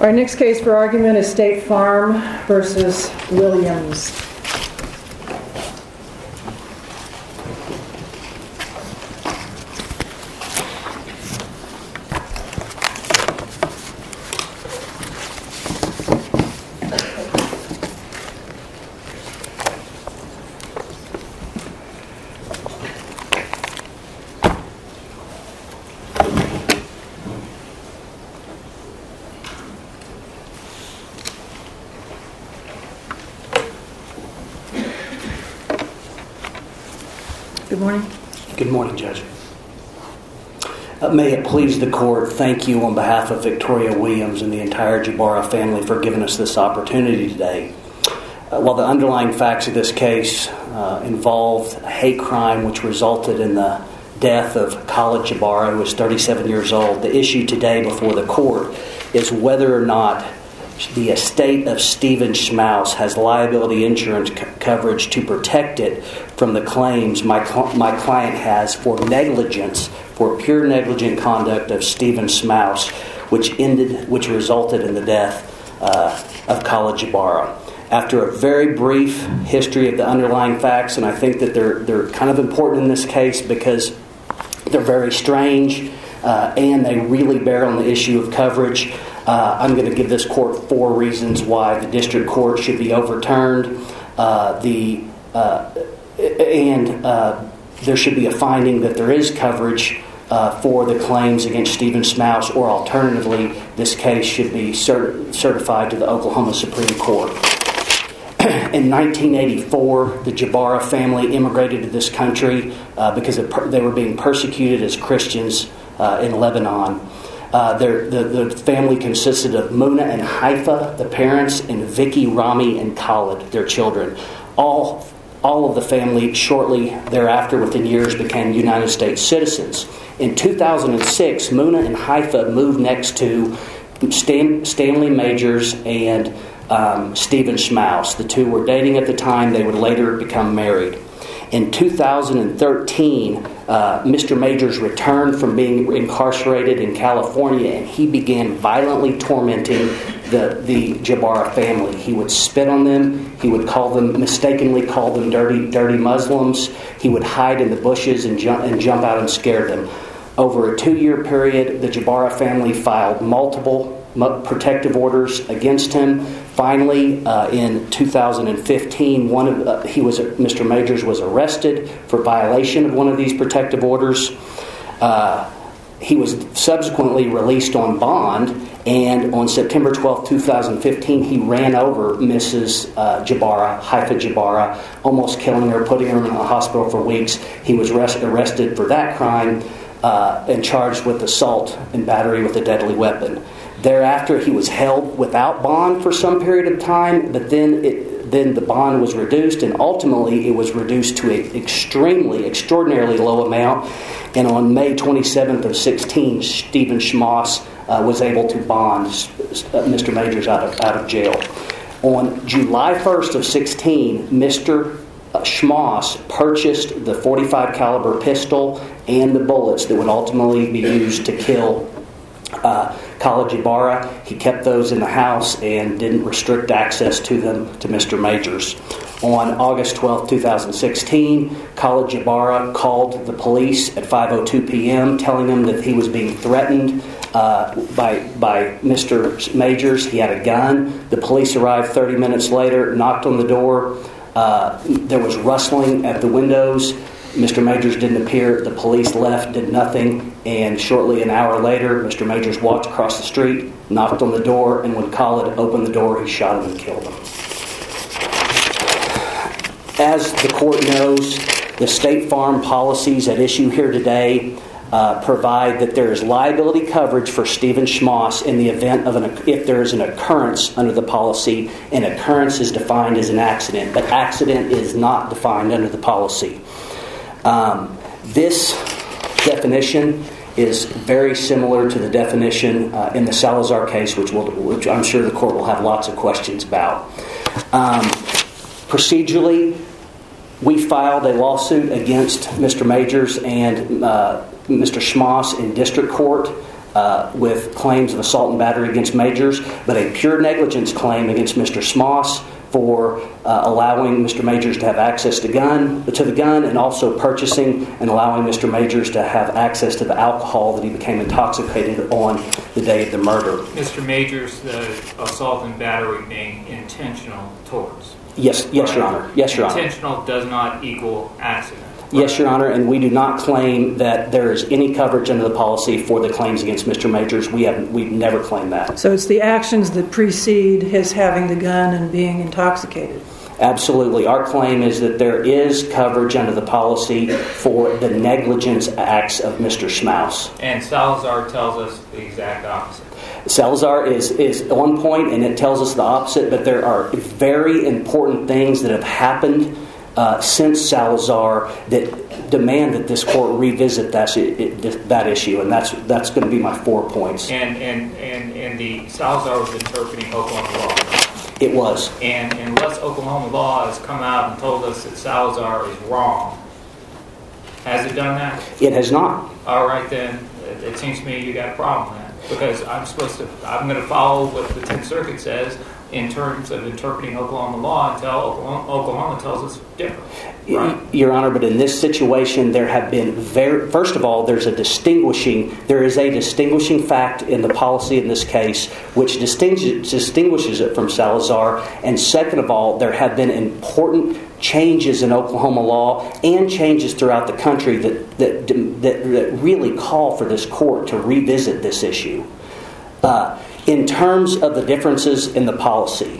Our next case for argument is State Farm versus Williams. Good morning. Good morning, Judge. May it please the Court, thank you on behalf of Victoria Williams and the entire Jabara family for giving us this opportunity today. While the underlying facts of this case involved a hate crime which resulted in the death of Khalid Jabara, who was 37 years old, the issue today before the Court is whether or not the estate of Stephen Schmaus has liability insurance coverage to protect it from the claims my client has for negligence, for pure negligent conduct of Stephen Schmaus, which resulted in the death of Khalid Jabara. After a very brief history of the underlying facts, and I think that they're kind of important in this case because they're very strange and they really bear on the issue of coverage. I'm going to give this court 4 reasons why the district court should be overturned. There should be a finding that there is coverage for the claims against Stephen Schmaus, or alternatively, this case should be certified to the Oklahoma Supreme Court. In 1984, the Jabara family immigrated to this country because they were being persecuted as Christians in Lebanon. The family consisted of Muna and Haifa, the parents, and Vicky, Rami, and Khalid, their children. All of the family shortly thereafter, within years, became United States citizens. In 2006, Muna and Haifa moved next to Stanley Majors and Stephen Schmaus. The two were dating at the time. They would later become married. In 2013, Mr. Majors returned from being incarcerated in California, and he began violently tormenting the Jabara family. He would spit on them. He would mistakenly call them dirty Muslims. He would hide in the bushes and jump out and scare them. Over a 2-year period, the Jabara family filed multiple protective orders against him. Finally, in 2015, Mr. Majors was arrested for violation of one of these protective orders. He was subsequently released on bond, and on September 12, 2015, he ran over Mrs. Jabara, Haifa Jabara, almost killing her, putting her in a hospital for weeks. He was arrested for that crime and charged with assault and battery with a deadly weapon. Thereafter, he was held without bond for some period of time, but then the bond was reduced, and ultimately it was reduced to an extraordinarily low amount. And on May 27th of 16, Stephen Schmaus was able to bond Mr. Majors out of jail. On July 1st of 16, Mr. Schmaus purchased the .45 caliber pistol and the bullets that would ultimately be used to kill Khalid Jabara. He kept those in the house and didn't restrict access to them to Mr. Majors. On August 12, 2016, Khalid Jabara called the police at 5:02 p.m. telling them that he was being threatened by Mr. Majors. He had a gun. The police arrived 30 minutes later, knocked on the door. There was rustling at the windows. Mr. Majors didn't appear. The police left, did nothing, and shortly an hour later, Mr. Majors walked across the street, knocked on the door, and when Khalid opened the door, he shot him and killed him. As the court knows, the State Farm policies at issue here today provide that there is liability coverage for Stephen Schmaus in the event of if there is an occurrence under the policy. An occurrence is defined as an accident, but accident is not defined under the policy. This definition is very similar to the definition in the Salazar case, which I'm sure the court will have lots of questions about. Procedurally, we filed a lawsuit against Mr. Majors and Mr. Schmaus in district court. with claims of assault and battery against Majors, but a pure negligence claim against Mr. Smoss for allowing Mr. Majors to have access to the gun, and also purchasing and allowing Mr. Majors to have access to the alcohol that he became intoxicated on the day of the murder. Mr. Majors, the assault and battery being intentional torts. Yes, Your Honor. Yes, Your Honor. Intentional does not equal accident. Yes, Your Honor, and we do not claim that there is any coverage under the policy for the claims against Mr. Majors. We've never claimed that. So it's the actions that precede his having the gun and being intoxicated. Absolutely. Our claim is that there is coverage under the policy for the negligence acts of Mr. Smouse. And Salazar tells us the exact opposite. Salazar is on point, and it tells us the opposite, but there are very important things that have happened since Salazar that demand that this court revisit that issue, and that's going to be my 4 points. And the Salazar was interpreting Oklahoma law. It was. And unless Oklahoma law has come out and told us that Salazar is wrong, has it done that? It has not. All right, then it seems to me you got a problem then, because I'm going to follow what the 10th Circuit says in terms of interpreting Oklahoma law until Oklahoma tells us different. Right? Your Honor, but in this situation, there have been first of all, there is a distinguishing fact in the policy in this case which distinguishes it from Salazar, and second of all, there have been important changes in Oklahoma law and changes throughout the country that really call for this court to revisit this issue. In terms of the differences in the policy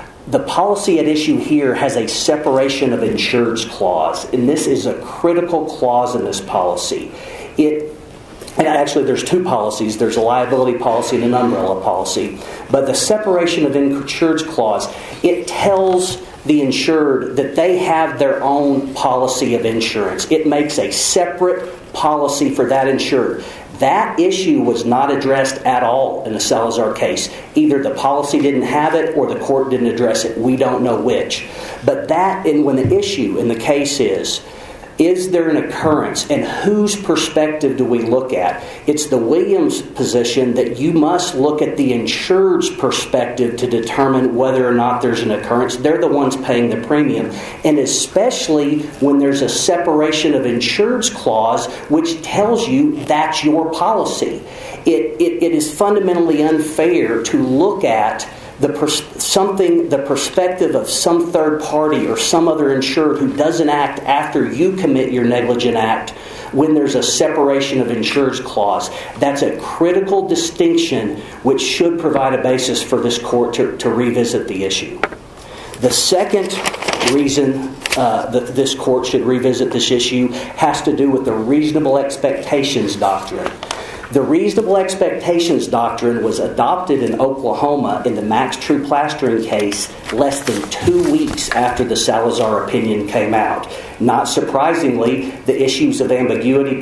at issue here has a separation of insureds clause, and this is a critical clause in this policy. And actually, there's two policies. There's a liability policy and an umbrella policy. But the separation of insureds clause, it tells the insured that they have their own policy of insurance. It makes a separate policy for that insured. That issue was not addressed at all in the Salazar case. Either the policy didn't have it or the court didn't address it. We don't know which. But when the issue in the case is there an occurrence, and whose perspective do we look at? It's the Williams position that you must look at the insured's perspective to determine whether or not there's an occurrence. They're the ones paying the premium. And especially when there's a separation of insured's clause, which tells you that's your policy. It is fundamentally unfair to look at the perspective of some third party or some other insured who doesn't act after you commit your negligent act when there's a separation of insured's clause. That's a critical distinction which should provide a basis for this court to revisit the issue. The second reason that this court should revisit this issue has to do with the reasonable expectations doctrine. The reasonable expectations doctrine was adopted in Oklahoma in the Max True Plastering case less than 2 weeks after the Salazar opinion came out. Not surprisingly, the issues of ambiguities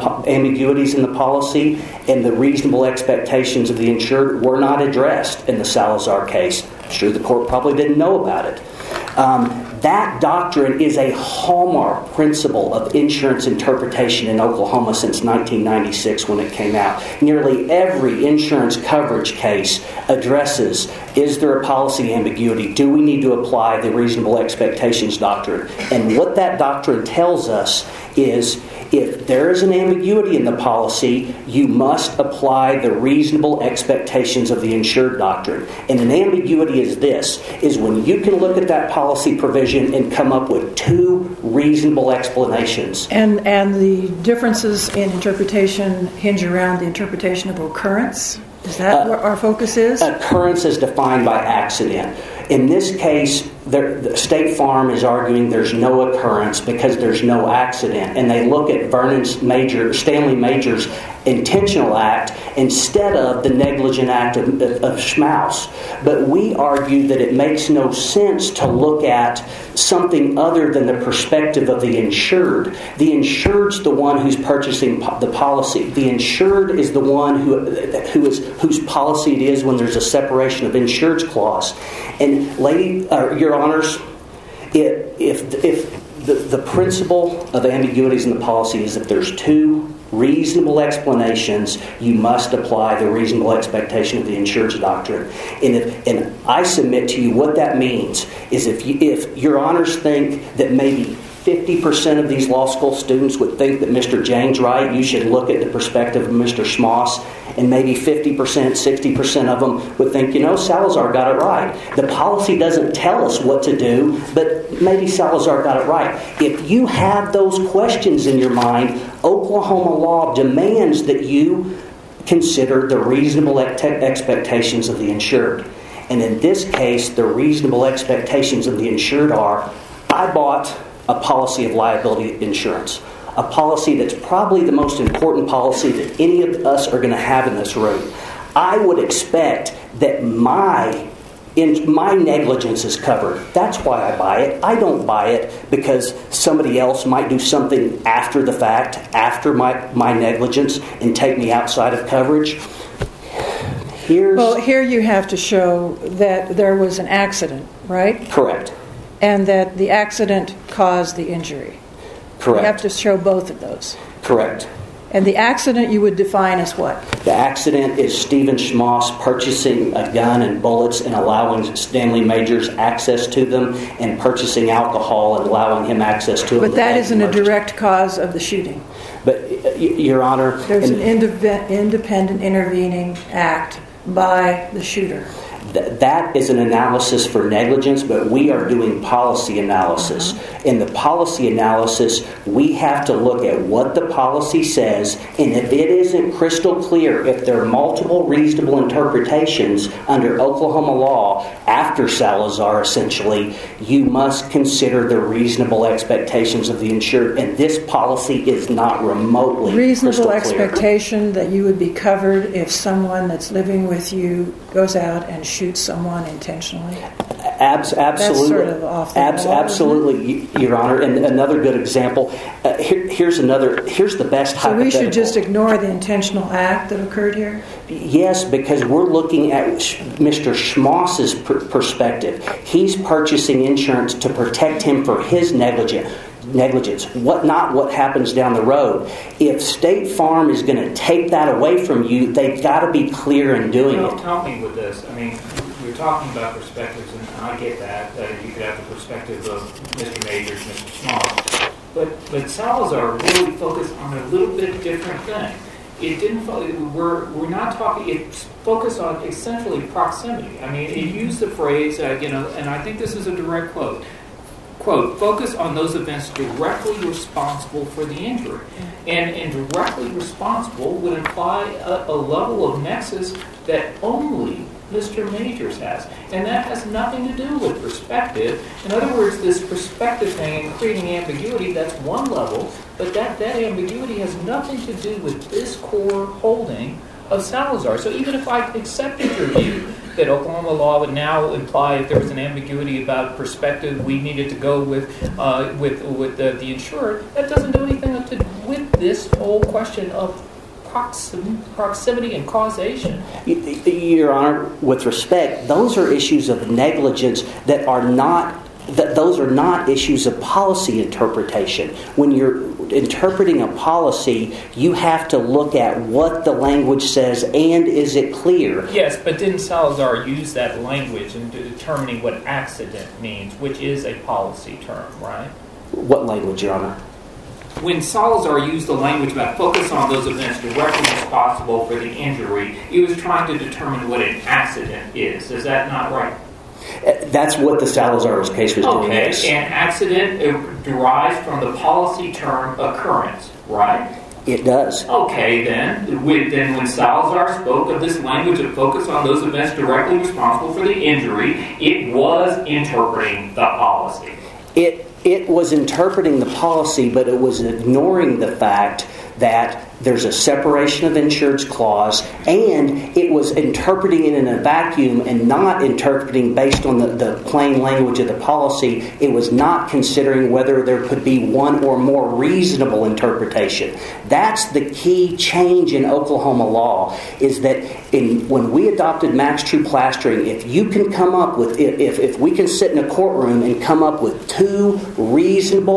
in the policy and the reasonable expectations of the insured were not addressed in the Salazar case. I'm sure the court probably didn't know about it. That doctrine is a hallmark principle of insurance interpretation in Oklahoma since 1996 when it came out. Nearly every insurance coverage case addresses, is there a policy ambiguity? Do we need to apply the reasonable expectations doctrine? And what that doctrine tells us is if there is an ambiguity in the policy, you must apply the reasonable expectations of the insured doctrine. And an ambiguity is when you can look at that policy provision and come up with two reasonable explanations. And the differences in interpretation hinge around the interpretation of occurrence? Is that what our focus is? Occurrence is defined by accident. In this case, the State Farm is arguing there's no occurrence because there's no accident, and they look at Stanley Major's intentional act instead of the negligent act of Schmaus. But we argue that it makes no sense to look at something other than the perspective of the insured. The insured's the one who's purchasing the policy. The insured is the one whose policy it is when there's a separation of insured's clause. And Your Honors, if the principle of ambiguities in the policy is that there's two reasonable explanations, you must apply the reasonable expectation of the insurance doctrine. And I submit to you what that means is if your honors think that maybe 50% of these law school students would think that Mr. Jane's right, you should look at the perspective of Mr. Schmoss, and maybe 50%, 60% of them would think, Salazar got it right. The policy doesn't tell us what to do, but maybe Salazar got it right. If you have those questions in your mind, Oklahoma law demands that you consider the reasonable expectations of the insured. And in this case, the reasonable expectations of the insured are, I bought a policy of liability insurance, a policy that's probably the most important policy that any of us are going to have in this room. I would expect that my negligence is covered. That's why I buy it. I don't buy it because somebody else might do something after the fact, after my negligence, and take me outside of coverage. Here you have to show that there was an accident, right? Correct. And that the accident caused the injury. Correct. You have to show both of those. Correct. And the accident you would define as what? The accident is Stephen Schmoss purchasing a gun and bullets and allowing Stanley Majors access to them, and purchasing alcohol and allowing him access to them. But that isn't a direct cause of the shooting. But, Your Honor... There's an independent intervening act by the shooter. That is an analysis for negligence, but we are doing policy analysis. In the policy analysis, we have to look at what the policy says, and if it isn't crystal clear, if there are multiple reasonable interpretations under Oklahoma law after Salazar, essentially, you must consider the reasonable expectations of the insured, and this policy is not remotely reasonable crystal clear. Expectation that you would be covered if someone that's living with you goes out and shoots someone intentionally? Absolutely. That's sort of off the wall, absolutely, Your Honor. And another good example, here's the best hypothetical. So we should just ignore the intentional act that occurred here? Yes, because we're looking at Mr. Schmoss's perspective. He's purchasing insurance to protect him for his negligence. Not what happens down the road. If State Farm is going to take that away from you, they've got to be clear in doing it. Help me with this. I mean, we're talking about perspectives, and I get that you could have the perspective of Mr. Majors, Mr. Schmoss, but Salazar really focused on a little bit different thing. It didn't. We're not talking. It focused on essentially proximity. I mean, it used the phrase, and I think this is a direct quote. Quote, focus on those events directly responsible for the injury. And directly responsible would imply a level of nexus that only Mr. Majors has. And that has nothing to do with perspective. In other words, this perspective thing and creating ambiguity, that's one level, but that ambiguity has nothing to do with this core holding of Salazar. So even if I accepted your view that Oklahoma law would now imply if there was an ambiguity about perspective, we needed to go with the insurer, that doesn't do anything with this whole question of proximity and causation. Your Honor, with respect, those are issues of negligence that are not issues of policy interpretation. When you're interpreting a policy, you have to look at what the language says and is it clear. Yes, but didn't Salazar use that language in determining what accident means, which is a policy term, right? What language, Your Honor? When Salazar used the language about focus on those events directly responsible for the injury, he was trying to determine what an accident is. Is that not right? That's what the Salazar case was doing. Okay, and accident derives from the policy term occurrence, right? It does. Okay, then when Salazar spoke of this language of focus on those events directly responsible for the injury, it was interpreting the policy. It was interpreting the policy, but it was ignoring the fact that there's a separation of insureds clause, and it was interpreting it in a vacuum and not interpreting based on the plain language of the policy. It was not considering whether there could be one or more reasonable interpretation. That's the key change in Oklahoma law, is that when we adopted max true plastering, if you can come up with, if we can sit in a courtroom and come up with two reasonable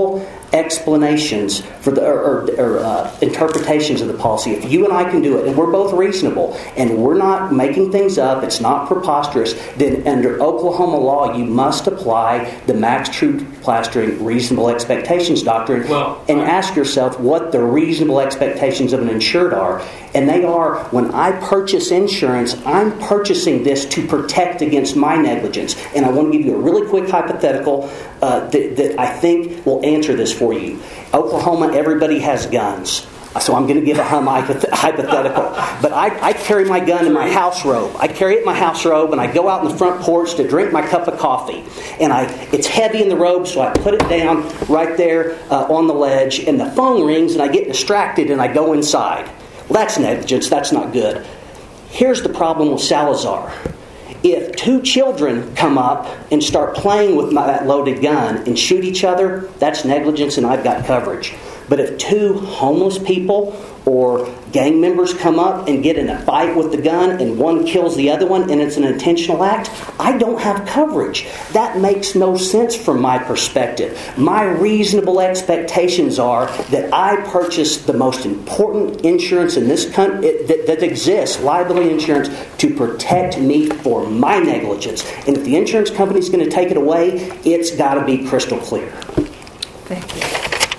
explanations for interpretations of the policy. If you and I can do it, and we're both reasonable, and we're not making things up, it's not preposterous, then under Oklahoma law, you must apply the Max True Plastering reasonable expectations doctrine and ask yourself what the reasonable expectations of an insured are. And they are, when I purchase insurance, I'm purchasing this to protect against my negligence. And I want to give you a really quick hypothetical that I think will answer this for you. Oklahoma, everybody has guns. So I'm going to give a hypothetical. But I carry my gun in my house robe. I carry it in my house robe, and I go out in the front porch to drink my cup of coffee. And it's heavy in the robe, so I put it down right there on the ledge, and the phone rings, and I get distracted, and I go inside. Well, that's negligence. That's not good. Here's the problem with Salazar. If two children come up and start playing with that loaded gun and shoot each other, that's negligence, and I've got coverage. But if two homeless people or gang members come up and get in a fight with the gun and one kills the other one and it's an intentional act, I don't have coverage. That makes no sense from my perspective. My reasonable expectations are that I purchase the most important insurance in this country that exists, liability insurance, to protect me for my negligence. And if the insurance company is going to take it away, it's got to be crystal clear. Thank you.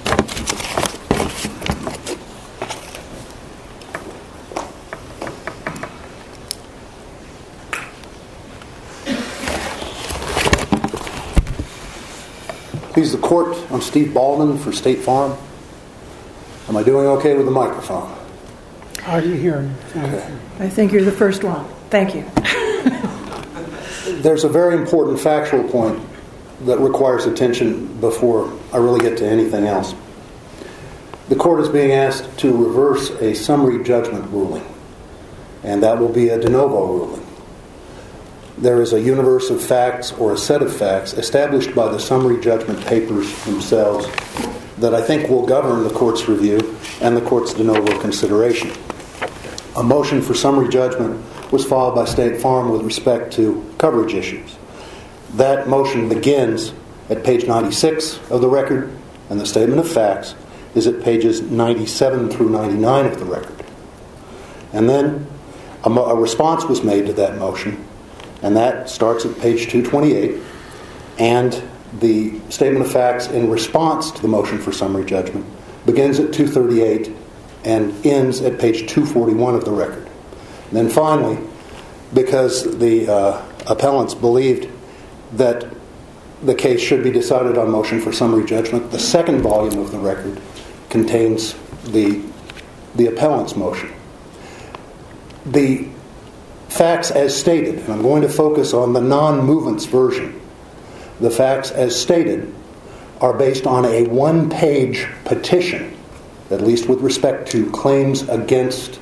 Please the court. I'm Steve Baldwin for State Farm. Am I doing okay with the microphone? How are you hearing? Okay. I think you're the first one. Thank you. There's a very important factual point that requires attention before I really get to anything else. The court is being asked to reverse a summary judgment ruling, and that will be a de novo ruling. There is a universe of facts or a set of facts established by the summary judgment papers themselves that I think will govern the court's review and the court's de novo consideration. A motion for summary judgment was filed by State Farm with respect to coverage issues. That motion begins at page 96 of the record, and the statement of facts is at pages 97 through 99 of the record. And then a response was made to that motion, and that starts at page 228, and the statement of facts in response to the motion for summary judgment begins at 238 and ends at page 241 of the record. And then finally, because the appellants believed that the case should be decided on motion for summary judgment, the second volume of the record contains the appellant's motion. The facts as stated, and I'm going to focus on the non-movements version. The facts as stated are based on a one-page petition, at least with respect to claims against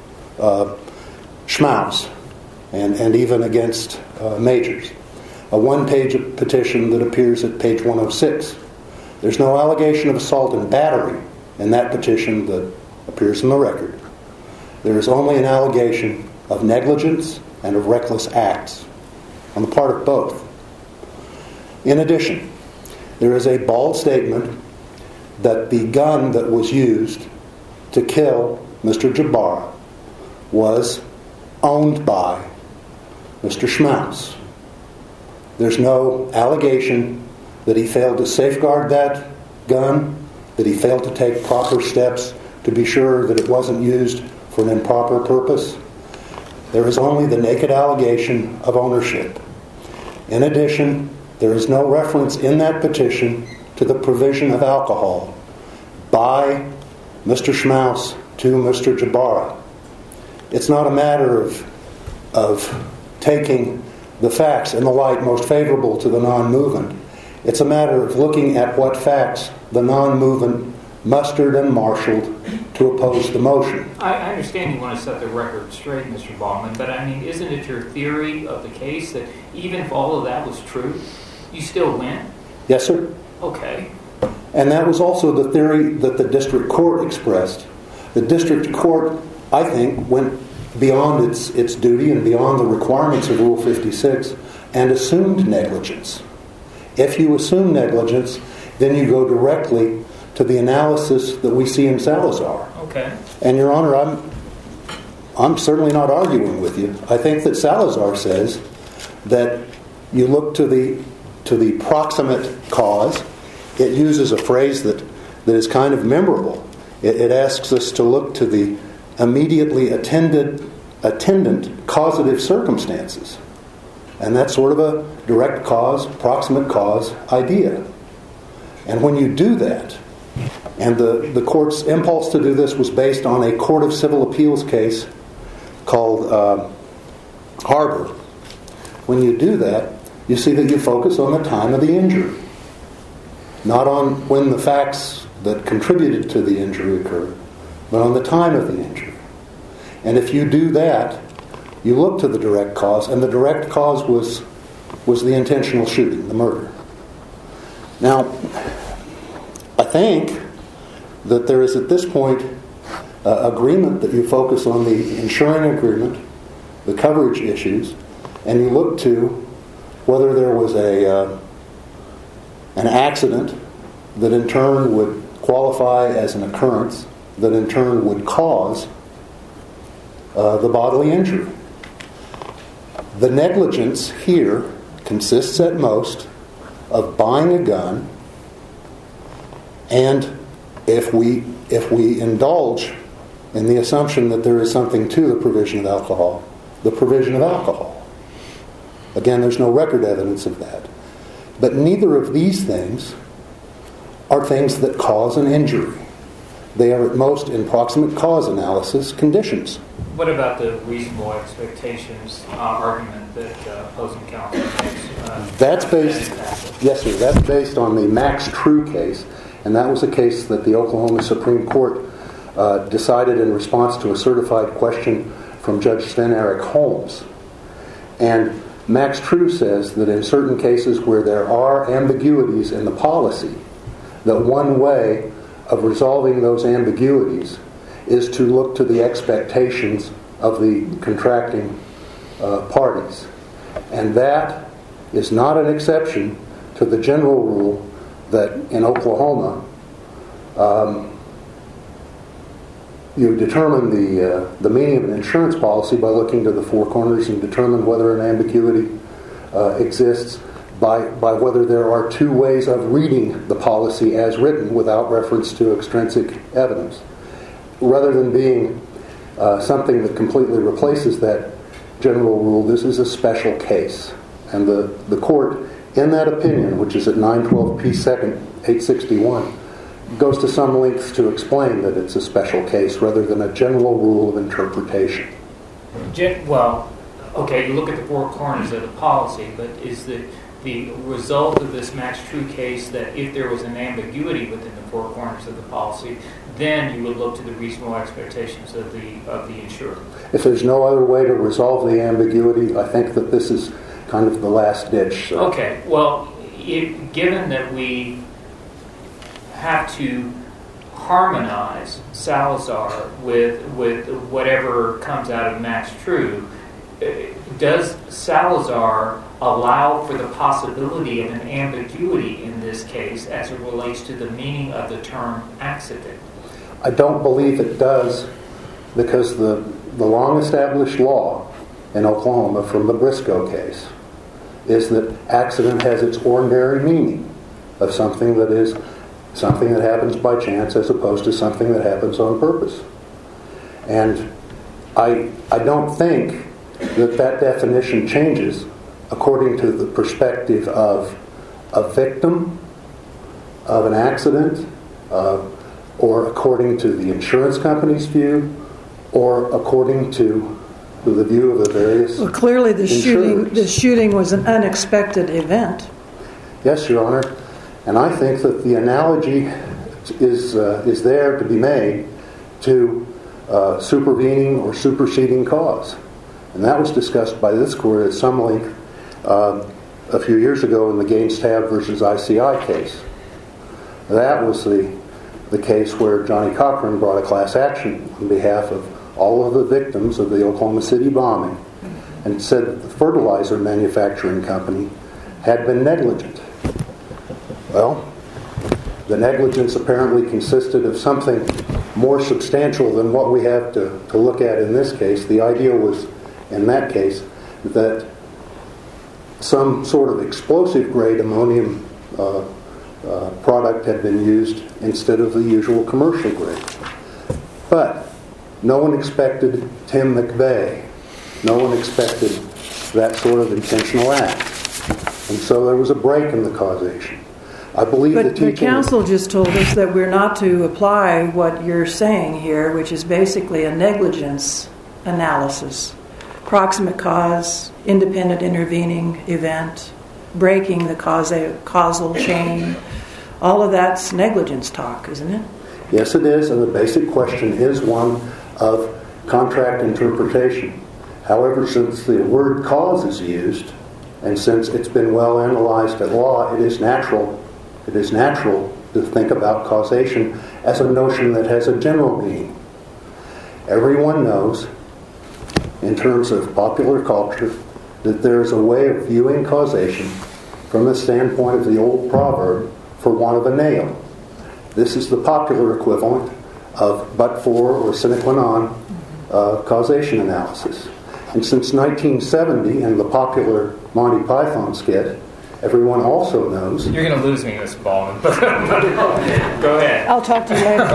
Schmaus and even against Majors. A one-page petition that appears at page 106. There's no allegation of assault and battery in that petition that appears in the record. There is only an allegation of negligence and of reckless acts on the part of both. In addition, there is a bald statement that the gun that was used to kill Mr. Jabbar was owned by Mr. Schmaus. There's no allegation that he failed to safeguard that gun, that he failed to take proper steps to be sure that it wasn't used for an improper purpose. There is only the naked allegation of ownership. In addition, there is no reference in that petition to the provision of alcohol by Mr. Schmaus to Mr. Jabbar. It's not a matter of taking the facts in the light most favorable to the non-movement. It's a matter of looking at what facts the non-movement mustered and marshaled to oppose the motion. I understand you want to set the record straight, Mr. Ballman, but I mean, isn't it your theory of the case that even if all of that was true, you still win? Yes, sir. Okay. And that was also the theory that the district court expressed. The district court, I think, went beyond its duty and beyond the requirements of Rule 56 and assumed negligence. If you assume negligence, then you go directly to the analysis that we see in Salazar. Okay. And Your Honor, I'm certainly not arguing with you. I think that Salazar says that you look to the proximate cause. It uses a phrase that is kind of memorable. It asks us to look to the immediately attendant causative circumstances. And that's sort of a direct cause, proximate cause idea. And when you do that, and the court's impulse to do this was based on a Court of Civil Appeals case called Harbor. When you do that, you see that you focus on the time of the injury, not on when the facts that contributed to the injury occurred, but on the time of the injury. And if you do that, you look to the direct cause, and the direct cause was the intentional shooting, the murder. Now, I think that there is at this point agreement that you focus on the insuring agreement, the coverage issues, and you look to whether there was an accident that in turn would qualify as an occurrence that in turn would cause the bodily injury. The negligence here consists at most of buying a gun, and if we indulge in the assumption that there is something to the provision of alcohol, the provision of alcohol. Again, there's no record evidence of that. But neither of these things are things that cause an injury. They are at most in proximate cause analysis conditions. What about the reasonable expectations argument that opposing counsel makes? That's based, yes, sir. That's based on the Max True case, and that was a case that the Oklahoma Supreme Court decided in response to a certified question from Judge Sten Eric Holmes. And Max True says that in certain cases where there are ambiguities in the policy, that one way of resolving those ambiguities is to look to the expectations of the contracting parties. And that is not an exception to the general rule that in Oklahoma you determine the meaning of an insurance policy by looking to the four corners and determine whether an ambiguity exists by whether there are two ways of reading the policy as written without reference to extrinsic evidence. Rather than being something that completely replaces that general rule, this is a special case. And the court, in that opinion, which is at 912 P. 2nd, 861, goes to some lengths to explain that it's a special case rather than a general rule of interpretation. Well, okay, you look at the four corners of the policy, but is the result of this Max True case that if there was an ambiguity within the four corners of the policy, then you would look to the reasonable expectations of the insurer? If there's no other way to resolve the ambiguity, I think that this is kind of the last ditch. So. Okay, well, given that we have to harmonize Salazar with whatever comes out of Max True, does Salazar allow for the possibility of an ambiguity in this case as it relates to the meaning of the term accident? I don't believe it does, because the long-established law in Oklahoma from the Briscoe case is that accident has its ordinary meaning of something that is something that happens by chance as opposed to something that happens on purpose. And I don't think that definition changes according to the perspective of a victim of an accident, or according to the insurance company's view, or according to the view of the various. Well, clearly the shooting was an unexpected event. Yes, Your Honor, and I think that the analogy is there to be made to supervening or superseding cause, and that was discussed by this court at some length a few years ago in the Gaines-Tab versus ICI case. That was the case where Johnny Cochran brought a class action on behalf of all of the victims of the Oklahoma City bombing and said that the fertilizer manufacturing company had been negligent. Well, The negligence apparently consisted of something more substantial than what we have to look at in this case. The idea was, in that case, that some sort of explosive-grade ammonium product had been used instead of the usual commercial grade. But no one expected Tim McVeigh. No one expected that sort of intentional act. And so there was a break in the causation. I believe but the counsel just told us that we're not to apply what you're saying here, which is basically a negligence analysis. Proximate cause, independent intervening event, breaking the causal chain. All of that's negligence talk, isn't it? Yes, it is, and the basic question is one of contract interpretation. However, since the word cause is used, and since it's been well analyzed at law, it is natural to think about causation as a notion that has a general meaning. Everyone knows, in terms of popular culture, that there's a way of viewing causation from the standpoint of the old proverb, for want of a nail. This is the popular equivalent of but-for or sine qua non causation analysis. And since 1970 and the popular Monty Python skit, everyone also knows... You're going to lose me, Mr. Ballman. Go ahead. I'll talk to you later.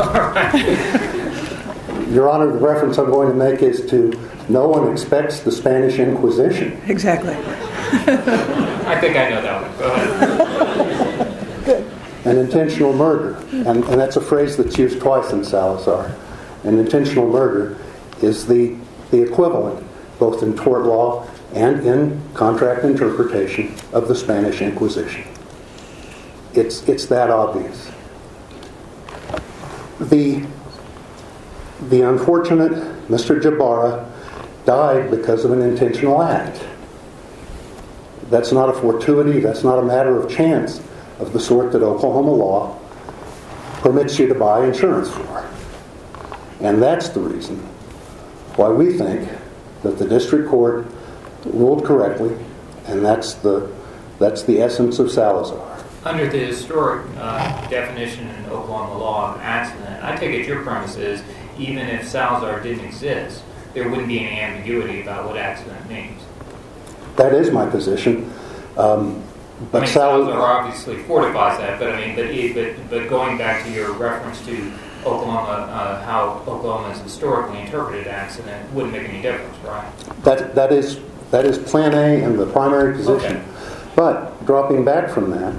Your Honor, the reference I'm going to make is to no one expects the Spanish Inquisition. Exactly. I think I know that one. Go ahead. Good. An intentional murder, and that's a phrase that's used twice in Salazar. An intentional murder is the equivalent, both in tort law and in contract interpretation, of the Spanish Inquisition. It's that obvious. The unfortunate Mr. Jabara died because of an intentional act. That's not a fortuity, that's not a matter of chance of the sort that Oklahoma law permits you to buy insurance for. And that's the reason why we think that the district court ruled correctly, and that's the essence of Salazar. Under the historic definition in Oklahoma law of accident, I take it your premise is even if Salazar didn't exist, there wouldn't be any ambiguity about what accident means. That is my position. But Salazar obviously fortifies that. But going back to your reference to Oklahoma, how Oklahoma has historically interpreted accident wouldn't make any difference, right? That is Plan A and the primary position. Okay. But dropping back from that,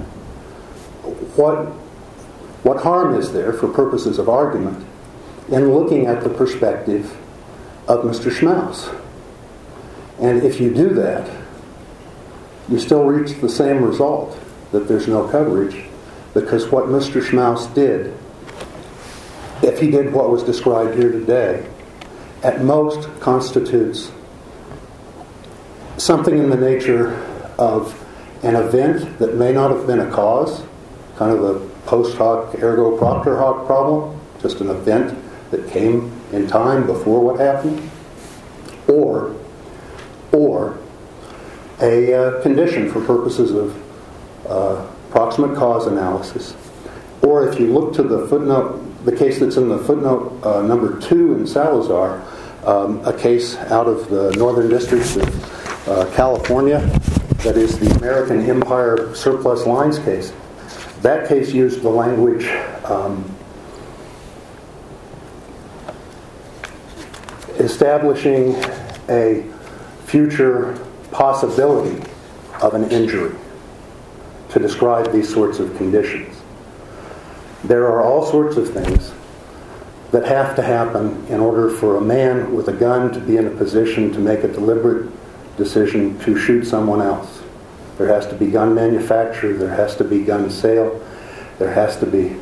what harm is there for purposes of argument in looking at the perspective of Mr. Schmaus? And if you do that, you still reach the same result, that there's no coverage, because what Mr. Schmaus did, if he did what was described here today, at most constitutes something in the nature of an event that may not have been a cause, kind of a post hoc ergo propter hoc problem, just an event that came in time before what happened, or a condition for purposes of proximate cause analysis. Or if you look to the footnote, the case that's in the footnote number 2 in Salazar, a case out of the Northern District of California, that is the American Empire Surplus Lines case. That case used the language establishing a future possibility of an injury to describe these sorts of conditions. There are all sorts of things that have to happen in order for a man with a gun to be in a position to make a deliberate decision to shoot someone else. There has to be gun manufacture, there has to be gun sale, there has to be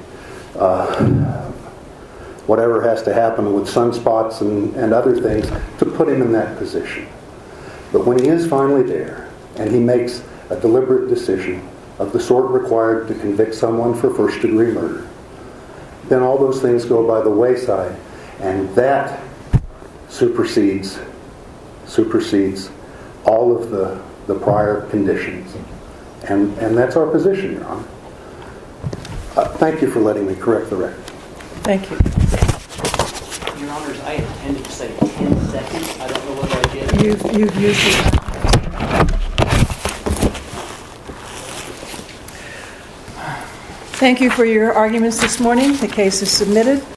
whatever has to happen with sunspots and other things to put him in that position. But when he is finally there, and he makes a deliberate decision of the sort required to convict someone for first-degree murder, then all those things go by the wayside, and that supersedes all of the prior conditions. And that's our position, Your Honor. Thank you for letting me correct the record. Thank you. Your Honors, I intended to say 10 seconds. I don't know whether I did. You've used it. Thank you for your arguments this morning. The case is submitted.